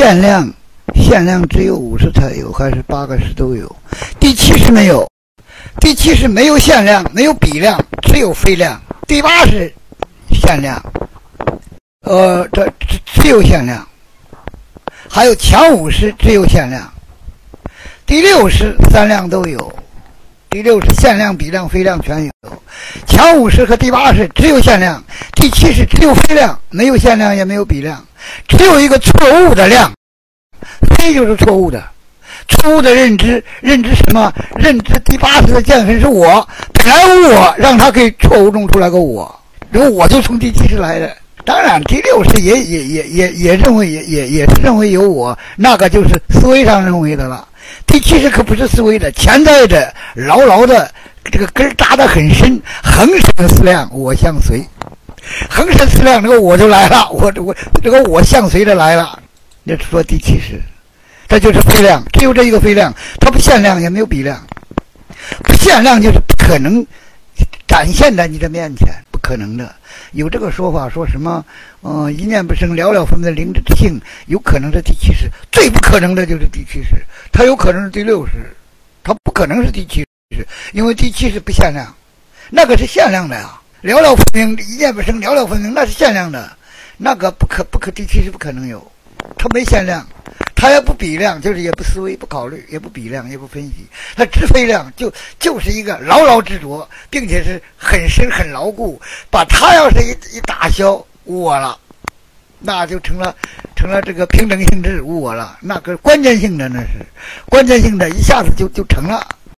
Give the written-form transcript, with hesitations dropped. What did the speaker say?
限量只有50才有，还是8个10都有？第70没有，第70没有限量，没有比量，只有非量。第80限量，这只有限量。还有强50只有限量。第60 3量都有，第60限量、比量、非量全有。强50和第80只有限量，第70只有非量，没有限量也没有比量，只有一个错误的量。非就是错误的，错误的认知什么？认知第80的见分是我，本来我让他给错误弄出来个我，然后我就从第70来的。当然第60也认为也是认为有我，那个就是思维上认为的了。第70可不是思维的，潜在的牢牢的这个根扎得很深，恒生思量我相随，恒生思量这个我就来了，我这个我相随的来了。那是说第70，这就是非量，只有这一个非量，它不限量也没有比量，不限量就是不可能展现在你的面前，不可能的。有这个说法，说什么一念不生，了了分的灵之性，有可能是第70，最不可能的就是第70，它有可能是第60，它不可能是第70，因为第70不限量，那个是限量的呀。了了分明，一念不生，了了分明，那是限量的，那个不可第70不可能有。他没限量，他也不比量，就是也不思维，不考虑，也不比量，也不分析，他只非量，就是一个牢牢执着，并且是很深很牢固。把他要是一打消我了，那就成了这个平等性质无我了，那个关键性的，那是关键性的，一下子就成了。